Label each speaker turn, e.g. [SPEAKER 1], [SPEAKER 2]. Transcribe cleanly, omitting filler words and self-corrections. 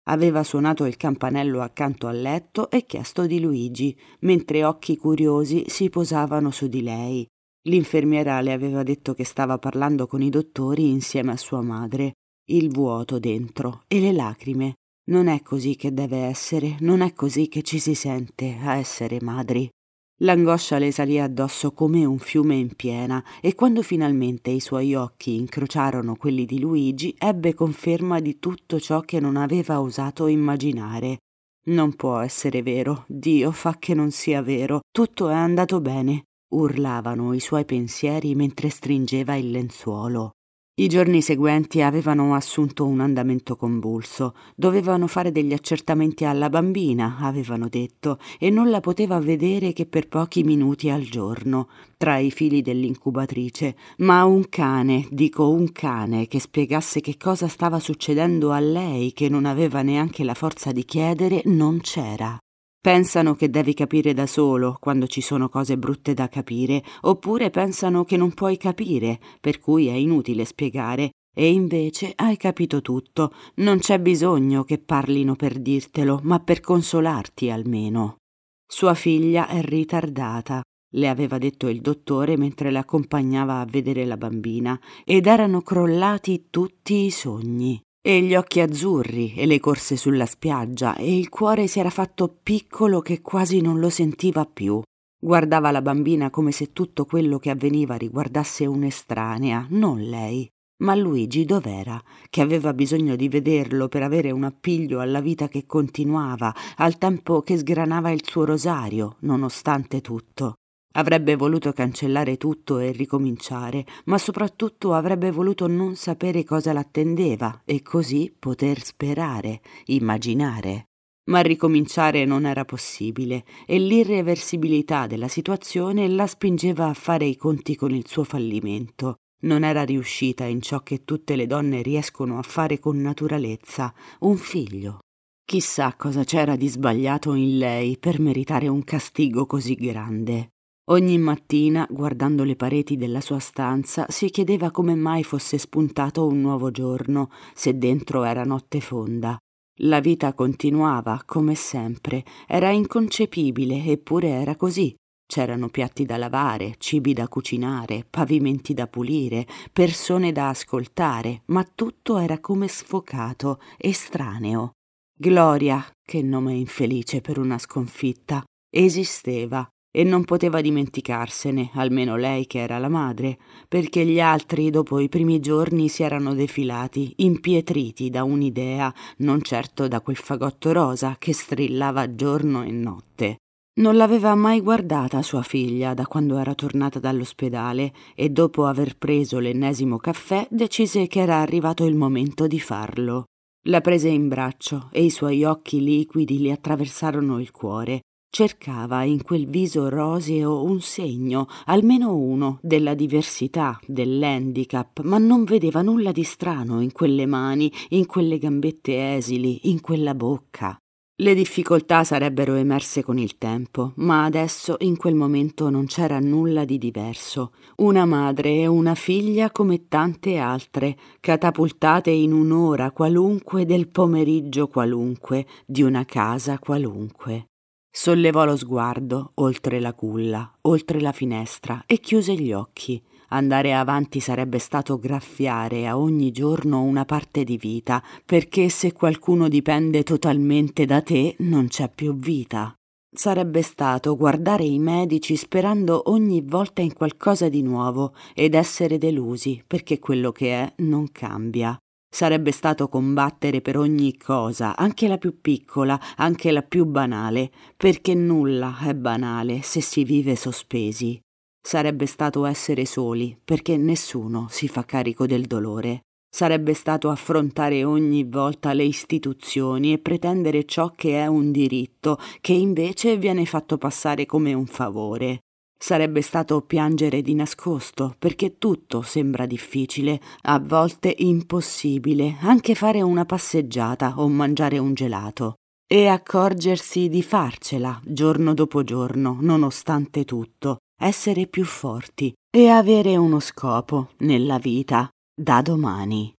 [SPEAKER 1] Aveva suonato il campanello accanto al letto e chiesto di Luigi, mentre occhi curiosi si posavano su di lei. L'infermiera le aveva detto che stava parlando con i dottori insieme a sua madre. Il vuoto dentro e le lacrime. Non è così che deve essere, non è così che ci si sente a essere madri. L'angoscia le salì addosso come un fiume in piena e quando finalmente i suoi occhi incrociarono quelli di Luigi, ebbe conferma di tutto ciò che non aveva osato immaginare. Non può essere vero, Dio fa che non sia vero, tutto è andato bene, urlavano i suoi pensieri mentre stringeva il lenzuolo. I giorni seguenti avevano assunto un andamento convulso. Dovevano fare degli accertamenti alla bambina, avevano detto, e non la poteva vedere che per pochi minuti al giorno, tra i fili dell'incubatrice. Ma un cane, dico un cane, che spiegasse che cosa stava succedendo a lei, che non aveva neanche la forza di chiedere, non c'era. Pensano che devi capire da solo quando ci sono cose brutte da capire, oppure pensano che non puoi capire, per cui è inutile spiegare, e invece hai capito tutto. Non c'è bisogno che parlino per dirtelo, ma per consolarti almeno. Sua figlia è ritardata, le aveva detto il dottore mentre la accompagnava a vedere la bambina, ed erano crollati tutti i sogni. E gli occhi azzurri e le corse sulla spiaggia e il cuore si era fatto piccolo che quasi non lo sentiva più. Guardava la bambina come se tutto quello che avveniva riguardasse un'estranea, non lei. Ma Luigi dov'era? Che aveva bisogno di vederlo per avere un appiglio alla vita che continuava, al tempo che sgranava il suo rosario, nonostante tutto. Avrebbe voluto cancellare tutto e ricominciare, ma soprattutto avrebbe voluto non sapere cosa l'attendeva e così poter sperare, immaginare. Ma ricominciare non era possibile e l'irreversibilità della situazione la spingeva a fare i conti con il suo fallimento. Non era riuscita in ciò che tutte le donne riescono a fare con naturalezza, un figlio. Chissà cosa c'era di sbagliato in lei per meritare un castigo così grande. Ogni mattina, guardando le pareti della sua stanza, si chiedeva come mai fosse spuntato un nuovo giorno, se dentro era notte fonda. La vita continuava, come sempre. Era inconcepibile, eppure era così. C'erano piatti da lavare, cibi da cucinare, pavimenti da pulire, persone da ascoltare, ma tutto era come sfocato, estraneo. Gloria, che nome infelice per una sconfitta, esisteva. E non poteva dimenticarsene, almeno lei che era la madre, perché gli altri dopo i primi giorni si erano defilati, impietriti da un'idea, non certo da quel fagotto rosa che strillava giorno e notte. Non l'aveva mai guardata sua figlia da quando era tornata dall'ospedale e dopo aver preso l'ennesimo caffè decise che era arrivato il momento di farlo. La prese in braccio e i suoi occhi liquidi le attraversarono il cuore. Cercava in quel viso roseo un segno, almeno uno, della diversità, dell'handicap, ma non vedeva nulla di strano in quelle mani, in quelle gambette esili, in quella bocca. Le difficoltà sarebbero emerse con il tempo, ma adesso in quel momento non c'era nulla di diverso. Una madre e una figlia come tante altre, catapultate in un'ora qualunque del pomeriggio qualunque, di una casa qualunque. Sollevò lo sguardo oltre la culla, oltre la finestra e chiuse gli occhi. Andare avanti sarebbe stato graffiare a ogni giorno una parte di vita, perché se qualcuno dipende totalmente da te non c'è più vita. Sarebbe stato guardare i medici sperando ogni volta in qualcosa di nuovo ed essere delusi, perché quello che è non cambia. Sarebbe stato combattere per ogni cosa, anche la più piccola, anche la più banale, perché nulla è banale se si vive sospesi. Sarebbe stato essere soli, perché nessuno si fa carico del dolore. Sarebbe stato affrontare ogni volta le istituzioni e pretendere ciò che è un diritto, che invece viene fatto passare come un favore. Sarebbe stato piangere di nascosto, perché tutto sembra difficile, a volte impossibile, anche fare una passeggiata o mangiare un gelato. E accorgersi di farcela, giorno dopo giorno, nonostante tutto, essere più forti e avere uno scopo nella vita, da domani.